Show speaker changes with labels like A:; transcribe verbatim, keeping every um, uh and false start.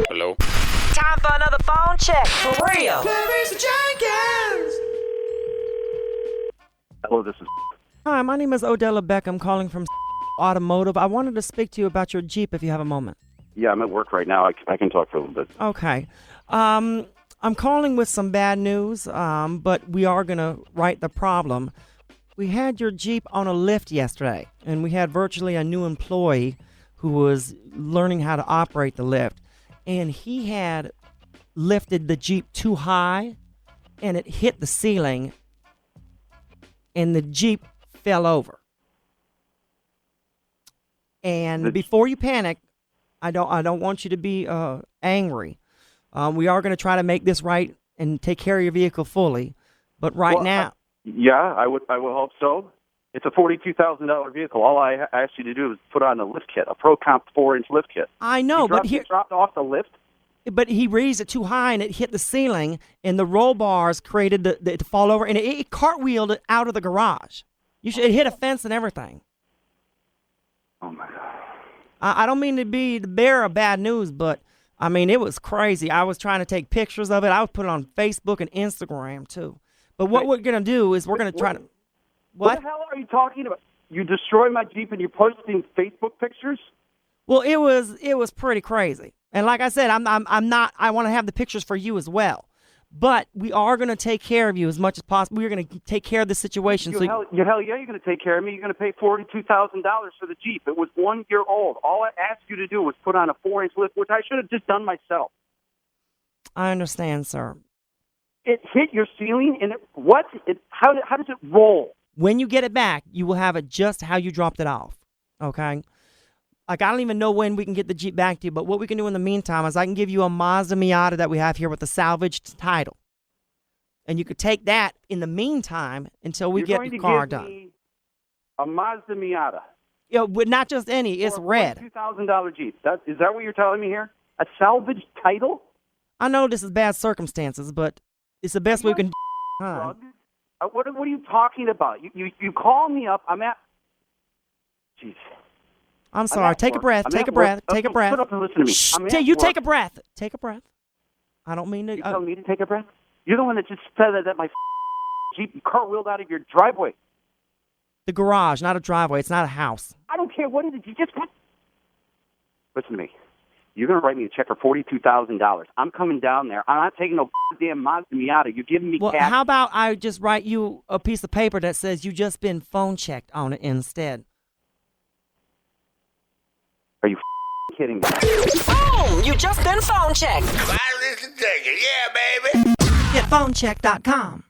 A: Hello?
B: Time for another phone check. For real.
C: Clarice Jenkins.
D: Hello, this is...
E: Hi, my name is Odella Beck. I'm calling from Automotive. I wanted to speak to you about your Jeep if you have a moment.
D: Yeah, I'm at work right now. I, I can talk for a little bit.
E: Okay. Um, I'm calling with some bad news, um, but we are going to right the problem. We had your Jeep on a lift yesterday, and we had virtually a new employee who was learning how to operate the lift. And he had lifted the Jeep too high, and it hit the ceiling, and the Jeep fell over. And
D: The-
E: before you panic, I don't I don't want you to be uh, angry. Um, we are going to try to make this right and take care of your vehicle fully. But right
D: Well,
E: now,
D: Yeah, I would. I would hope so. It's a forty-two thousand dollars vehicle. All I ha- asked you to do is put on a lift kit, a Pro Comp four-inch lift kit.
E: I know,
D: you dropped,
E: but here,
D: you dropped off the lift.
E: but he raised it too high and it hit the ceiling, and the roll bars created the, the it to fall over, and it, it cartwheeled it out of the garage. You should it hit a fence and everything.
D: Oh my God.
E: I, I don't mean to be the bearer of bad news, but I mean it was crazy. I was trying to take pictures of it. I would put it on Facebook and Instagram too. But what we're gonna do is we're gonna try to.
D: What?
E: What?
D: the hell are you talking about? You destroy my Jeep and you're posting Facebook pictures?
E: Well, it was it was pretty crazy. And like I said, I'm I'm I'm not. I want to have the pictures for you as well. But we are going to take care of you as much as possible. We're going to take care of the situation.
D: You
E: So
D: hell, you hell yeah, you're going to take care of me. You're going to pay forty-two thousand dollars for the Jeep. It was one year old. All I asked you to do was put on a four-inch lift, which I should have just done myself.
E: I understand, sir.
D: It hit your ceiling, and it, what? It, how, how does it roll?
E: When you get it back, you will have it just how you dropped it off. Okay? Like, I don't even know when we can get the Jeep back to you, but what we can do in the meantime is I can give you a Mazda Miata that we have here with the salvaged title. And you could take that in the meantime until we
D: You're
E: get
D: going
E: the
D: to
E: car
D: give
E: done.
D: me a Mazda Miata.
E: You know, but not just any, it's red.
D: two thousand dollars Jeep. That, is that what you're telling me here? A salvaged title?
E: I know this is bad circumstances, but it's the best we can do.
D: Drug? Uh, what, what are you talking about? You, you, you call me up. I'm at... Jeez.
E: I'm
D: I'm
E: sorry.
D: at
E: Take a
D: work.
E: breath.
D: I'm
E: take
D: at
E: a breath.
D: work.
E: Take a
D: Oh,
E: breath.
D: Shut up and listen to me.
E: Shh,
D: I'm
E: t-
D: at
E: you
D: work.
E: take a breath. Take a breath. I don't mean to.
D: You
E: uh,
D: tell me to take a breath? You're the one that just said that, that my Jeep cartwheeled out of your driveway.
E: the garage, not a driveway. It's not a house.
D: I don't care what it is. You just... Listen to me. You're going to write me a check for forty-two thousand dollars. I'm coming down there. I'm not taking no damn Mazda Miata. You're giving me
E: Well,
D: cash.
E: how about I just write you a piece of paper that says you just been phone checked on it instead?
D: Are you kidding me?
B: Boom! You just been phone checked.
A: Wireless detector, yeah, baby.
E: Get phone check dot com.